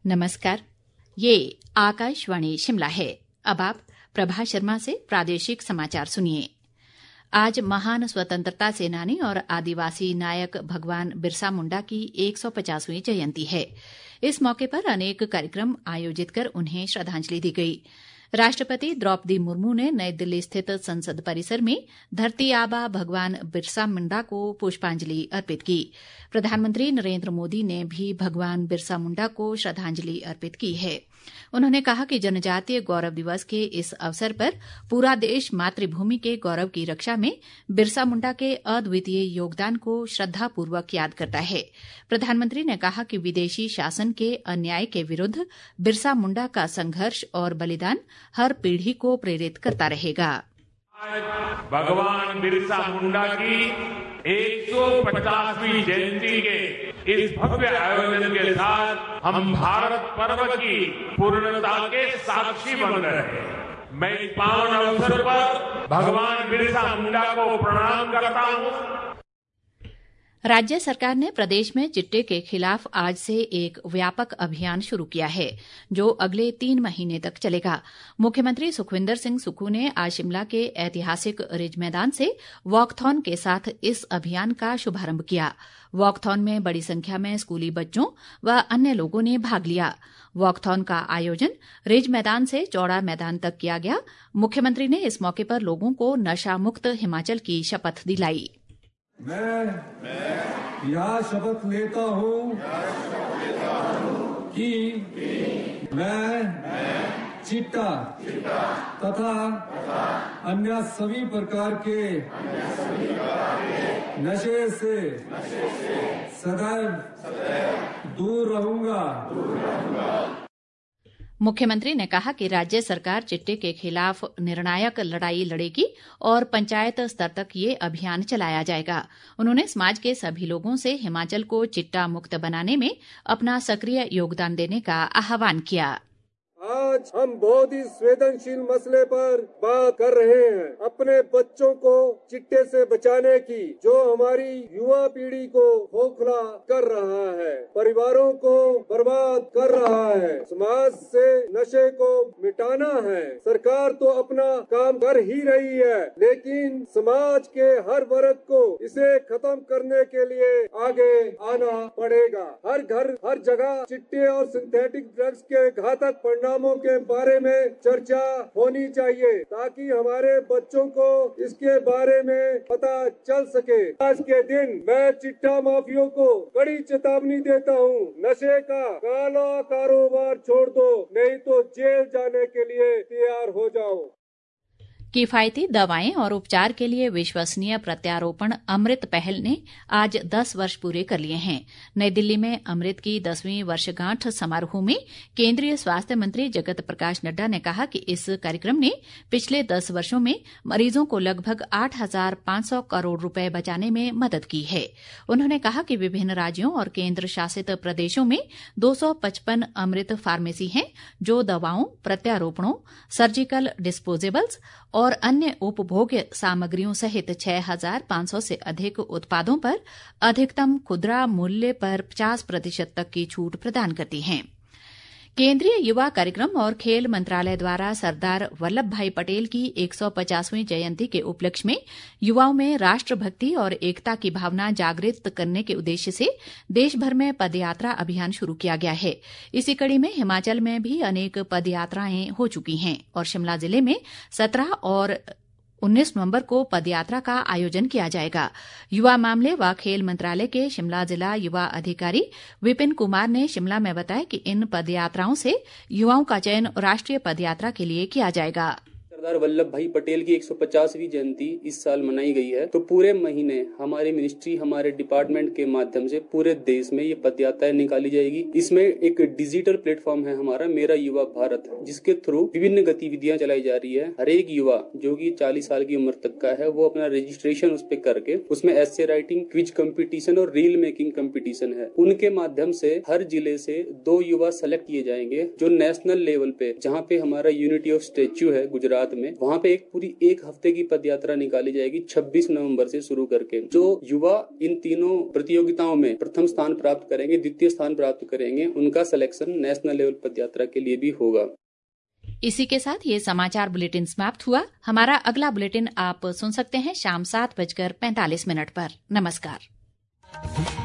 नमस्कार, ये आकाशवाणी शिमला है। अब आप प्रभा शर्मा से प्रादेशिक समाचार सुनिए। आज महान स्वतंत्रता सेनानी और आदिवासी नायक भगवान बिरसा मुंडा की 150वीं जयंती है। इस मौके पर अनेक कार्यक्रम आयोजित कर उन्हें श्रद्धांजलि दी गई। राष्ट्रपति द्रौपदी मुर्मू ने नई दिल्ली स्थित संसद परिसर में धरती आबा भगवान बिरसा मुंडा को पुष्पांजलि अर्पित की। प्रधानमंत्री नरेंद्र मोदी ने भी भगवान बिरसा मुंडा को श्रद्धांजलि अर्पित की है। उन्होंने कहा कि जनजातीय गौरव दिवस के इस अवसर पर पूरा देश मातृभूमि के गौरव की रक्षा में बिरसा मुंडा के अद्वितीय योगदान को श्रद्धापूर्वक याद करता है। प्रधानमंत्री ने कहा कि विदेशी शासन के अन्याय के विरुद्ध बिरसा मुंडा का संघर्ष और बलिदान हर पीढ़ी को प्रेरित करता रहेगा। भगवान बिरसा मुंडा की 150वीं जयंती के इस भव्य आयोजन के साथ हम भारत पर्व की पूर्णता के साक्षी बन रहे हैं। मैं इस पावन अवसर पर भगवान बिरसा मुंडा को प्रणाम करता हूं। राज्य सरकार ने प्रदेश में चिट्टे के खिलाफ आज से एक व्यापक अभियान शुरू किया है, जो अगले 3 महीने तक चलेगा। मुख्यमंत्री सुखविंदर सिंह सुक्खू ने आज शिमला के ऐतिहासिक रिज मैदान से वॉकथॉन के साथ इस अभियान का शुभारंभ किया। वॉकथॉन में बड़ी संख्या में स्कूली बच्चों व अन्य लोगों ने भाग लिया। वॉकथॉन का आयोजन रिज मैदान से चौड़ा मैदान तक किया गया। मुख्यमंत्री ने इस मौके पर लोगों को नशा मुक्त हिमाचल की शपथ दिलाई। मैं यह शपथ लेता हूँ कि मैं चिट्टा तथा अन्य सभी प्रकार के नशे से सदैव दूर रहूंगा। मुख्यमंत्री ने कहा कि राज्य सरकार चिट्टे के खिलाफ निर्णायक लड़ाई लड़ेगी और पंचायत स्तर तक ये अभियान चलाया जाएगा। उन्होंने समाज के सभी लोगों से हिमाचल को चिट्टा मुक्त बनाने में अपना सक्रिय योगदान देने का आह्वान किया। आज हम बहुत ही संवेदनशील मसले पर बात कर रहे हैं, अपने बच्चों को चिट्टे से बचाने की, जो हमारी युवा पीढ़ी को खोखला कर रहा है, परिवारों को बर्बाद कर रहा है। समाज से नशे को मिटाना है। सरकार तो अपना काम कर ही रही है, लेकिन समाज के हर वर्ग को इसे खत्म करने के लिए आगे आना पड़ेगा। हर घर हर जगह चिट्टे और सिंथेटिक ड्रग्स के घातक परिणामों के बारे में चर्चा होनी चाहिए, ताकि हमारे बच्चों को इसके बारे में पता चल सके। आज के दिन मैं चिट्टा माफियों को कड़ी चेतावनी देता हूँ, नशे का काला कारोबार छोड़ दो, नहीं तो जेल जाने के लिए तैयार हो जाओ। किफायती दवाएं और उपचार के लिए विश्वसनीय प्रत्यारोपण अमृत पहल ने आज 10 वर्ष पूरे कर लिए हैं। नई दिल्ली में अमृत की 10वीं वर्षगांठ समारोह में केंद्रीय स्वास्थ्य मंत्री जगत प्रकाश नड्डा ने कहा कि इस कार्यक्रम ने पिछले 10 वर्षों में मरीजों को लगभग 8,500 करोड़ रुपए बचाने में मदद की है। उन्होंने कहा कि विभिन्न राज्यों और केंद्र शासित प्रदेशों में 255 अमृत फार्मेसी हैं, जो दवाओं, प्रत्यारोपणों, सर्जिकल डिस्पोजेबल्स और अन्य उपभोग्य सामग्रियों सहित 6,500 से अधिक उत्पादों पर अधिकतम खुदरा मूल्य पर 50% तक की छूट प्रदान करती हैं। केंद्रीय युवा कार्यक्रम और खेल मंत्रालय द्वारा सरदार वल्लभ भाई पटेल की 150वीं जयंती के उपलक्ष्य में युवाओं में राष्ट्रभक्ति और एकता की भावना जागृत करने के उद्देश्य से देश भर में पदयात्रा अभियान शुरू किया गया है। इसी कड़ी में हिमाचल में भी अनेक पदयात्राएं हो चुकी हैं और शिमला जिले में 17 और 19 नवंबर को पदयात्रा का आयोजन किया जाएगा। युवा मामले व खेल मंत्रालय के शिमला जिला युवा अधिकारी विपिन कुमार ने शिमला में बताया कि इन पदयात्राओं से युवाओं का चयन राष्ट्रीय पदयात्रा के लिए किया जाएगा। सरदार वल्लभ भाई पटेल की 150वीं जयंती इस साल मनाई गई है, तो पूरे महीने हमारी मिनिस्ट्री, हमारे डिपार्टमेंट के माध्यम से पूरे देश में ये पदयात्राएं निकाली जाएगी। इसमें एक डिजिटल प्लेटफॉर्म है हमारा मेरा युवा भारत, जिसके थ्रू विभिन्न गतिविधियां चलाई जा रही है। हर एक युवा जो कि 40 साल की उम्र तक का है, वो अपना रजिस्ट्रेशन उस पे करके उसमें एस्से राइटिंग, क्विज कंपटीशन और रील मेकिंग कंपटीशन है। उनके माध्यम से हर जिले से 2 युवा सेलेक्ट किए जाएंगे, जो नेशनल लेवल पे, जहाँ पे हमारा यूनिटी ऑफ स्टैच्यू है गुजरात में, वहाँ पे एक पूरी 1 हफ्ते की पदयात्रा निकाली जाएगी 26 नवंबर से शुरू करके। जो युवा इन तीनों प्रतियोगिताओं में प्रथम स्थान प्राप्त करेंगे, द्वितीय स्थान प्राप्त करेंगे, उनका सिलेक्शन नेशनल लेवल पदयात्रा के लिए भी होगा। इसी के साथ ये समाचार बुलेटिन समाप्त हुआ। हमारा अगला बुलेटिन आप सुन सकते हैं शाम 7:45 पर। नमस्कार।